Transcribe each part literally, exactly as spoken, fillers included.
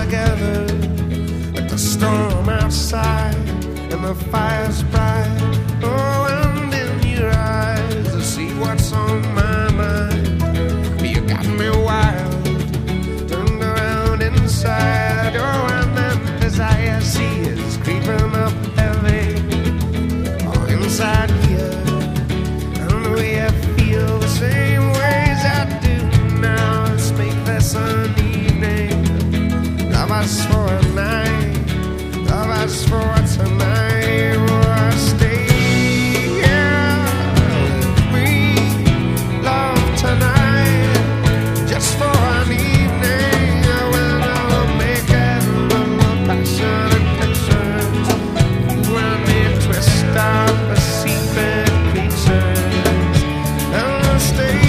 together at the storm outside and the fire's bright. Oh, and in your eyes I see what's on my mind. You got me wild, turned around inside. Oh, and then desire see is creeping up heavy. Oh, inside here, and the way I feel the same ways I do now. Let's make this an evening. Love us for a night, love us for tonight. Oh, stay here with me, love tonight, just for an evening. When I'll make it little passionate pictures, you and me twist up the secret creatures, and I'll stay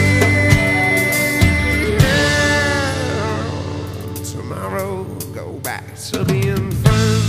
here. Tomorrow, go back to being friends.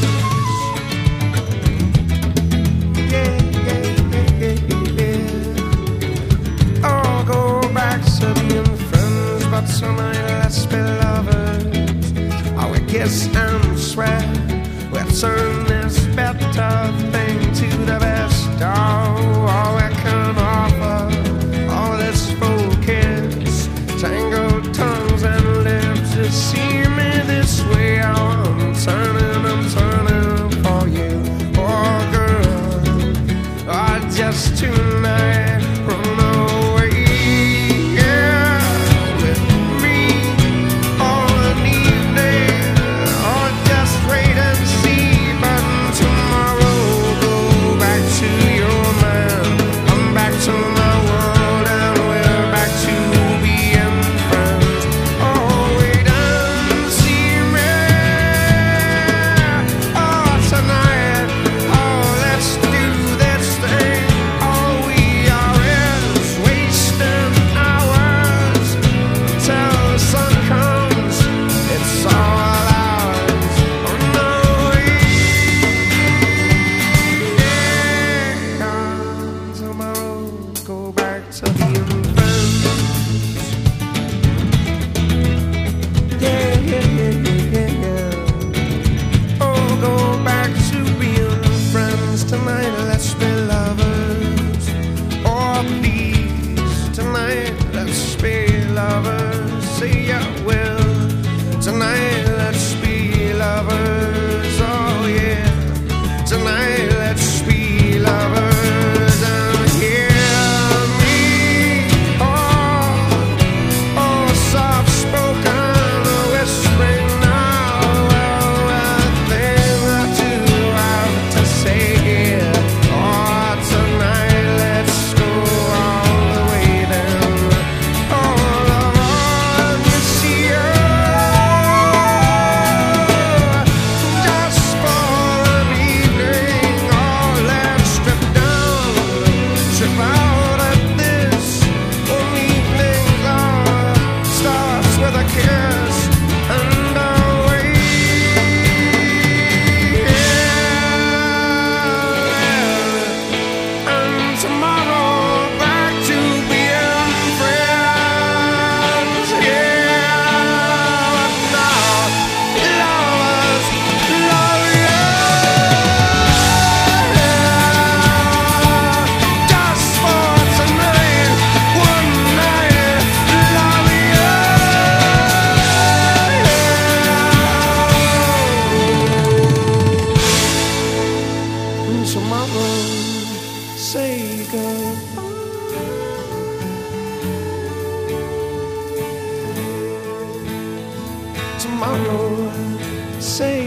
Yeah, yeah, yeah, yeah, yeah. Oh, go back to being friends, but tonight let's be lovers. Oh, we kiss and swear we'll turn this better thing to the best. Oh, all we can offer, all this full kiss, tangled tongues and lips. You see me this way, oh, I'm turning, I'm turning for you. Oh, girl, oh, just tonight, run away, yeah, with me all an evening. Oh, just wait and see, but tomorrow go back to your man. I'm back to my world and we're back to being friends. Oh, wait and see me. Oh, tonight, oh, let's do this thing. All we are is wasting hours till the sun comes. It's all ours. Oh, no, yeah. Tomorrow, go back to being friends. Yeah, yeah, yeah, yeah, yeah. Oh, go back to being friends tonight. Let's be lovers. Oh, please, tonight let's be lovers. Say you will. Tonight let's be lovers. Oh yeah. Tonight let's be lovers. And hear me. Oh, oh, soft spoken, whispering now. Well, a thing or two I've to say here. Oh, tonight let's go all the way down. Oh, Lord, you see, oh, just for an evening. Oh, let's strip down, strip out at this. One evening, oh, starts with a kiss and away. Yeah. And tomorrow back to being friends. Yeah. Now, lovers, love you. Just for tonight, one night, love you. And tomorrow, say goodbye. Tomorrow, say